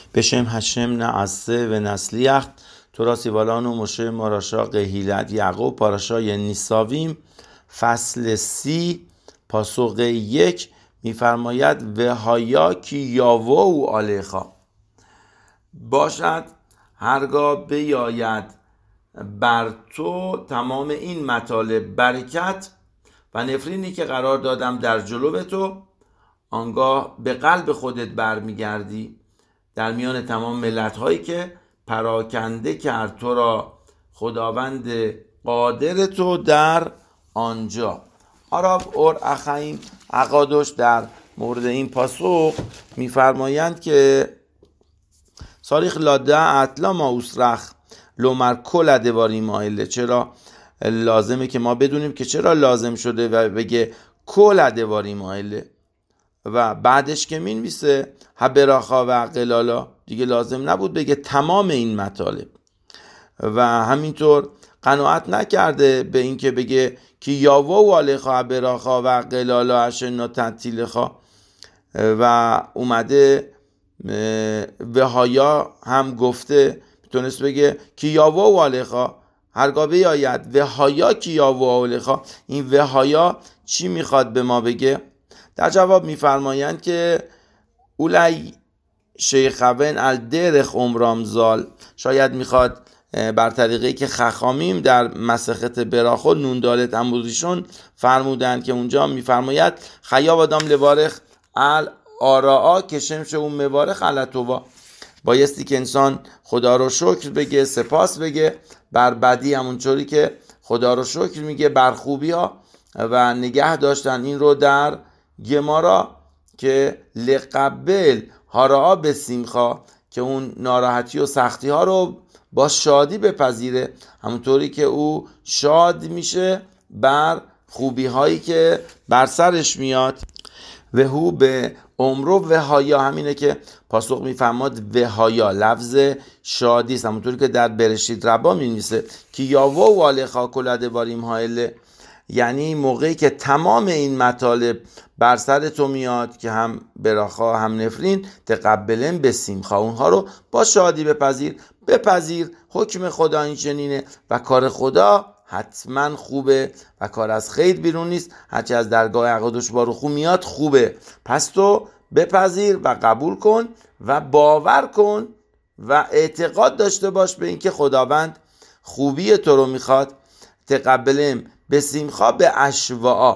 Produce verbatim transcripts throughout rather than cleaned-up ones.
בשם هشم نعسه و نسلیخ تو را سیوالان و مشه ماراشا قهیلت یعقوب پاراشای نیساویم فصل سی پاسخ یک میفرماید وهایا کی یاوو آلیخا باشد هرگاه بیاید بر تو تمام این مطالب برکت و نفرینی که قرار دادم در جلو تو، آنگاه به قلب خودت برمیگردی در میان تمام ملت هایی که پراکنده کرد تو را خداوند قادر تو در آنجا. آراب اور اخایم عقادش در مورد این پاسخ میفرمایند که ساریخ لاده اطلا ما اسرخ لومر کل ادواری مایله، چرا لازمه که ما بدونیم که چرا لازم شده و بگه کل ادواری مایله و بعدش که مینویسه هبراخا و قلالا دیگه لازم نبود بگه تمام این مطالب و همینطور قناعت نکرده به این که بگه که یاوا و آلیخا هبراخا و قلالا اشنا تنتیلخا و اومده وهایا هم گفته میتونست بگه که یاوا و آلیخا هرگاه بیاید وهایا که یاوا و آلیخا. این وهایا چی میخواد به ما بگه؟ در جواب میفرمایند که اولی شیخوین الدرخ عمرامزال، شاید میخواد بر طریقی که خخامیم در مسخت براخو نوندالت امروزیشون فرمودند که اونجا میفرماید خیاب آدم لبارخ ال آراء که شمش اون مبارخ علتووا، بایستی که انسان خدا رو شکر بگه، سپاس بگه بر بدی، همونطوری که خدا رو شکر میگه بر خوبی ها و نگه داشتن این رو در گمارا که لقبل هارا به سیمخا که اون ناراحتی و سختی ها رو با شادی بپذیره، همونطوری که او شاد میشه بر خوبی هایی که بر سرش میاد. و هو به عمرو وهایا، همینه که پاسخ میفهماد وهایا لفظ شادی است، همونطوری که در برشید ربا می‌نویسه که یاوا و آلیخا کلده باریم هایله، یعنی موقعی که تمام این مطالب بر سر تو میاد که هم براخا هم نفرین تقبلن به سیمخا، اونها رو با شادی بپذیر بپذیر حکم خدا این چنینه و کار خدا حتما خوبه و کار از خیر بیرون نیست، هرچی از درگاه عقادش باروخو میاد خوبه، پس تو بپذیر و قبول کن و باور کن و اعتقاد داشته باش به اینکه خداوند خوبی تو رو میخواد. تقبلم به سیمخا به اشوا'a،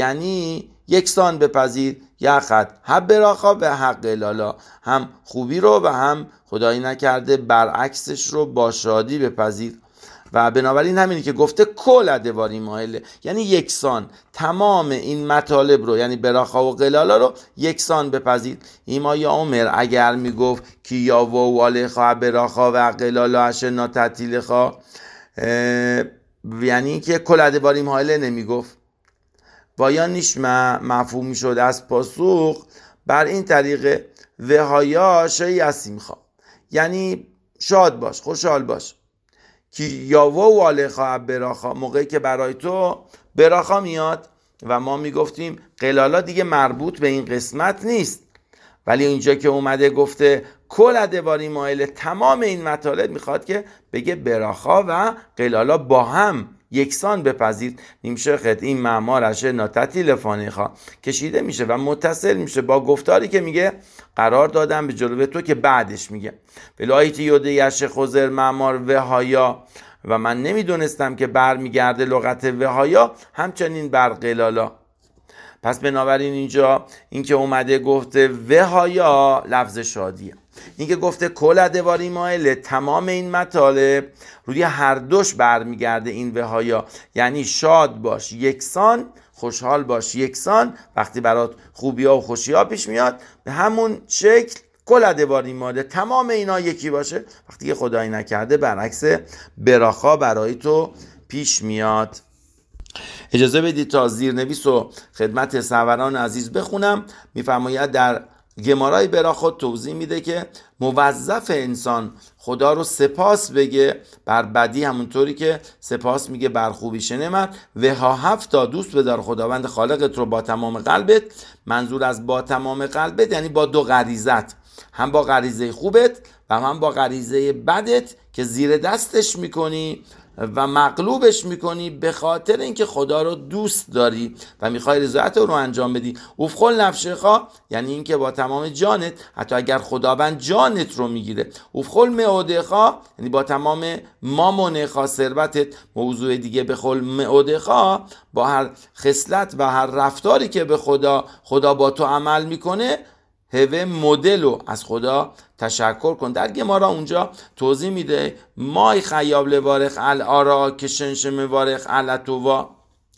یعنی یکسان بپذیر یخد هم براخا و حق لالا، هم خوبی رو و هم خدایی نکرده برعکسش رو با شادی بپذیر. و بنابراین همینی که گفته کل ادواری مایله، یعنی یکسان تمام این مطالب رو، یعنی براخا و قلالا رو یکسان بپذیر. ایما یا عمر اگر میگفت که یاوا و آلیخا براخا و قلالا اشنا تطیلخا، یعنی که کل ادواری مایله نمیگفت و یا نیشمه مفهوم میشد از پاسخ بر این طریقه وهایا شی اسیمخا، یعنی شاد باش، خوشحال باش که یاوا و آلیخا براخا، موقعی که برای تو براخا میاد و ما میگفتیم قلالا دیگه مربوط به این قسمت نیست، ولی اینجا که اومده گفته کل ادواری مایل تمام این مطالب میخواد که بگه براخا و قلالا با هم یکسان بپذیر. نیمشخت این معمارشه ناتتی لفانیخا کشیده میشه و متصل میشه با گفتاری که میگه قرار دادم به جلوه تو که بعدش میگه بلایتی یوده یش خوزر معمار وهایا، و من نمیدونستم که بر میگرده لغت وهایا همچنین بر قلالا. پس بنابراین اینجا این که اومده گفته وهایا لفظ شادیه، این که گفته کل ادواری مایله تمام این مطالب روی هر دوش برمیگرده این وهایا، یعنی شاد باش یکسان، خوشحال باش یکسان وقتی برات خوبی ها و خوشی ها پیش میاد، به همون شکل کل ادواری مایله تمام اینا یکی باشه وقتی که خدایی نکرده برعکس براخا برای تو پیش میاد. اجازه بدید تا زیرنویس و خدمت سروران عزیز بخونم. میفرماید در گمارای براخو توضیح میده که موظف انسان خدا رو سپاس بگه بر بدی، همونطوری که سپاس میگه بر خوبی شنمت و ها هفت تا دوست بدار خداوند خالقت رو با تمام قلبت. منظور از با تمام قلبت یعنی با دو غریزت، هم با غریزه خوبت و هم با غریزه بدت که زیر دستش میکنی و مغلوبش میکنی به خاطر اینکه خدا رو دوست داری و میخوای رضایت رو انجام بدی. اوفخل نفشخا یعنی اینکه با تمام جانت، حتی اگر خداوند جانت رو میگیره. اوفخل معودخا یعنی با تمام مامونخا ثروتت. موضوع دیگه بخل معودخا با هر خصلت و هر رفتاری که به خدا خدا با تو عمل میکنه هوه مدل رو از خدا تشکر کن. در گمارا اونجا توضیح میده مای خیاب لوارخ الارا که شنش موارخ علتووا.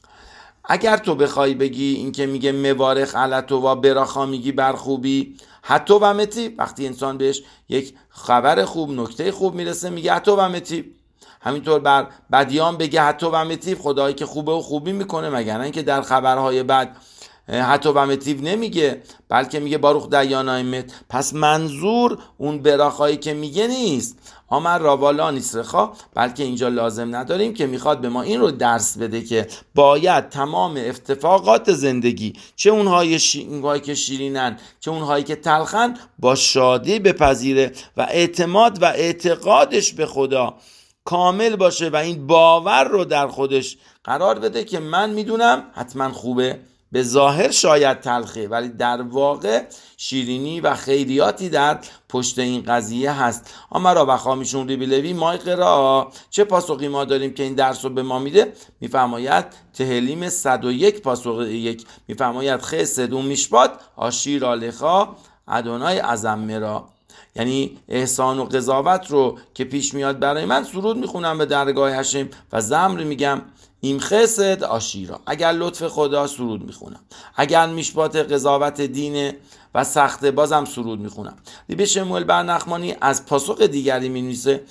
اگر تو بخوای بگی این که میگه موارخ علتووا براخا میگی بر خوبی، حتی و متی وقتی انسان بهش یک خبر خوب نکته خوب میرسه میگه حتی و متی. همینطور بر بدیان بگه حتی و متی، خدایی که خوبه و خوبی میکنه، مگر نه اینکه در خبرهای بد حتی و متیو نمیگه بلکه میگه باروخ دیانای مت. پس منظور اون براخایی که میگه نیست آمر راوالا نیست رخا، بلکه اینجا لازم نداریم که میخواد به ما این رو درس بده که باید تمام اتفاقات زندگی، چه اونهای شی... که شیرینن چه اونهایی که تلخن، با شادی بپذیره و اعتماد و اعتقادش به خدا کامل باشه و این باور رو در خودش قرار بده که من میدونم حتما خوبه، به ظاهر شاید تلخه ولی در واقع شیرینی و خیریاتی در پشت این قضیه هست. اما را بخوامیشون ریبی لوی مای قرا، چه پاسخی ما داریم که این درس رو به ما میده؟ میفرماید تهلیم صد و یک پاسخ یک میفرماید خسد و میشبات آشیر آلخا ادونای ازمرا، یعنی احسان و قضاوت رو که پیش میاد برای من سرود میخونم به درگاه هشم و زمر میگم این خسد آشیرا، اگر لطف خدا سرود میخونم، اگر میشبات قضاوت دینه و سخته بازم سرود میخونم. لیبه شموئل برنخمانی از پاسخ دیگری مینویسه،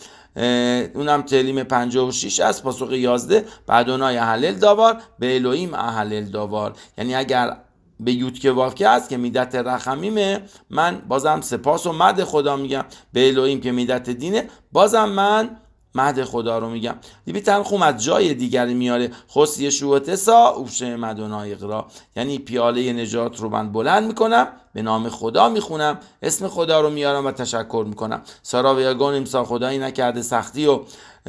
اونم تلیم پنجاه و شش از پاسخ یازده بعدونای اهلل داوار به الوهیم اهلل داوار، یعنی اگر به یوت که واف که هست که میدت رحمیمه من بازم سپاس و مد خدا میگم، به الوهیم که میدت دینه بازم من مد خدا رو میگم. دیبی تنخوم از جای دیگری میاره خصی شوتسا اوشه مدونای اقرا، یعنی پیاله نجات رو من بلند میکنم، به نام خدا میخونم، اسم خدا رو میارم و تشکر میکنم. سارا و یگان امسا خدایی نکرده سختی و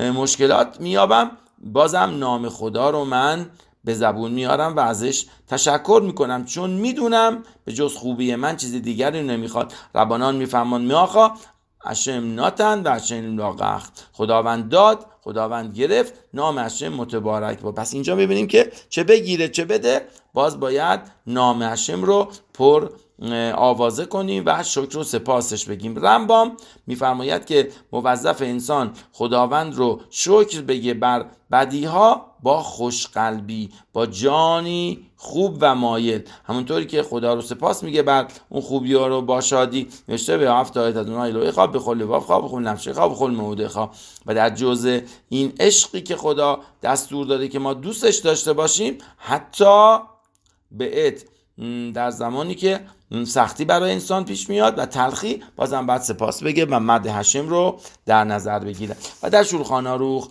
مشکلات میابم، بازم نام خدا رو من به زبون میارم و ازش تشکر میکنم، چون میدونم به جز خوبی من چیز دیگری نمیخواد. ربانان میفهمان میآخا اشم ناتن و اشم لاغخ، خداوند داد خداوند گرفت، نام اشم متبارک با. پس اینجا میبینیم که چه بگیره چه بده باز باید نام اشم رو پر آوازه کنیم و شکر و سپاسش بگیم. رمبام میفرماید که موظف انسان خداوند رو شکر بگه بر بدیها با خوشقلبی، با جانی خوب و مایل، همونطوری که خدا رو سپاس میگه بر اون خوبی ها رو با شادی. نوشته به هفت آیت از اونها الهی خواب به خل لباف خواب به خل نفشه خواب به خل موده خواب. و در جزء این عشقی که خدا دستور داده که ما دوستش داشته باشیم، حتی به ات در زمانی که سختی برای انسان پیش میاد و تلخی، بازم بعد سپاس بگه و مد هشم رو در نظر بگیره. و در شولخان آروخ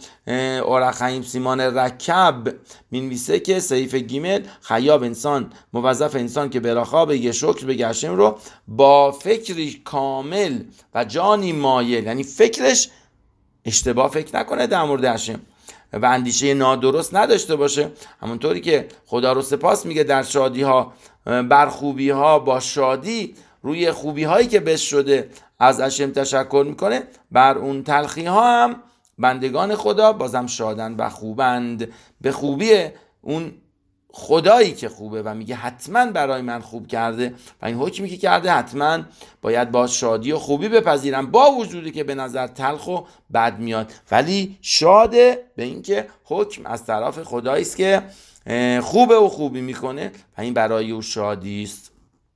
اورخیم سیمان رکب مینویسه که صحیف گیمل خیاب انسان موظف انسان که براخا بگه شکر بگه هشم رو با فکری کامل و جانی مایل، یعنی فکرش اشتباه فکر نکنه در مورد هشم و اندیشه نادرست نداشته باشه، همونطوری که خدا رو سپاس میگه در شادی ها بر خوبی ها با شادی روی خوبی هایی که بس شده از اشم تشکر میکنه، بر اون تلخی ها هم بندگان خدا بازم شادن و خوبند به خوبی اون خدایی که خوبه و میگه حتما برای من خوب کرده و این حکمی که کرده حتما باید با شادی و خوبی بپذیرم، با وجودی که به نظر تلخ و بد میاد ولی شاده به این که حکم از طرف خدایی است که خوبه و خوبی میکنه و این برای او شادی است.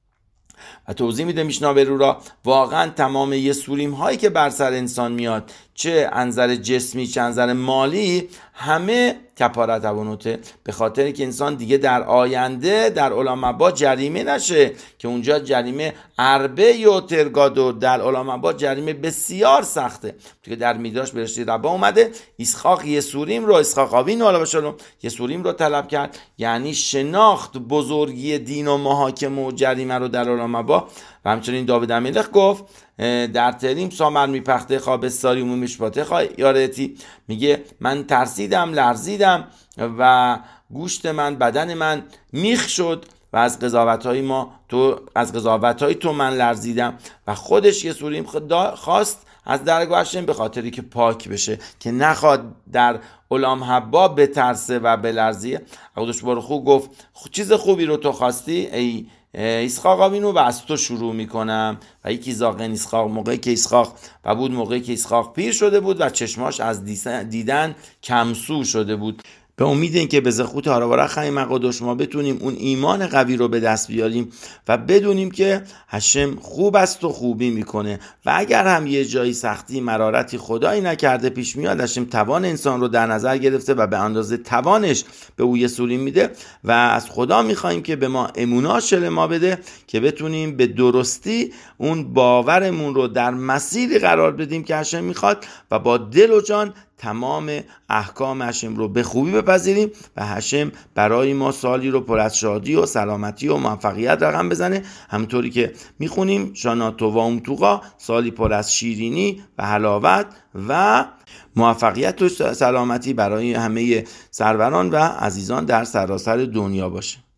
و توضیح میده میشنا برو را واقعا تمام یه سوریم هایی که بر سر انسان میاد، چه انظر جسمی چه انظر مالی، همه کپارت عوانوته، به خاطر که انسان دیگه در آینده در عالم ابا جریمه نشه، که اونجا جریمه اربه یا ترگادور، در عالم ابا جریمه بسیار سخته. که در میدراش برشته ربا اومده اسحاق یسوریم رو، اسحاق آوینو علیه السلام یسوریم رو طلب کرد، یعنی شناخت بزرگی دین و محاکمه و جریمه رو در عالم ابا. و همچنین داوود الملک گفت در تریم سامر میپخته خواب ساری و میشپاته خواه یارتی، میگه من ترسیدم، لرزیدم و گوشت من، بدن من میخ شد و از قضاوت‌های ما تو از قضاوت‌های تو من لرزیدم. و خودش یسوریم خواست از درگاه هشم به خاطری که پاک بشه، که نخواد در علام حبا بترسه و بلرزیه. قدوس بارخو گفت چیز خوبی رو تو خواستی ای اسحاق آوینو و از تو شروع میکنم. و یکی زاغن اسحاق، موقعی که اسحاق و بود موقعی که اسحاق پیر شده بود و چشماش از دیدن کمسو شده بود. به امید اینکه به زخوت هاروارا خیم مقادش ما بتونیم اون ایمان قوی رو به دست بیاریم و بدونیم که هشم خوب است و خوبی میکنه، و اگر هم یه جایی سختی مرارتی خدایی نکرده پیش میاد، هشم توان انسان رو در نظر گرفته و به اندازه توانش به او یسوری میده و از خدا میخوایم که به ما امونا شل ما بده که بتونیم به درستی اون باورمون رو در مسیری قرار بدیم که هشم میخواد و با دل و جان تمام احکام هشم رو به خوبی بپذیریم و هشم برای ما سالی رو پر از شادی و سلامتی و موفقیت رقم بزنه، همونطوری که میخونیم شانا تووا اومتوقا، سالی پر از شیرینی و حلاوت و موفقیت و سلامتی برای همه سروران و عزیزان در سراسر دنیا باشه.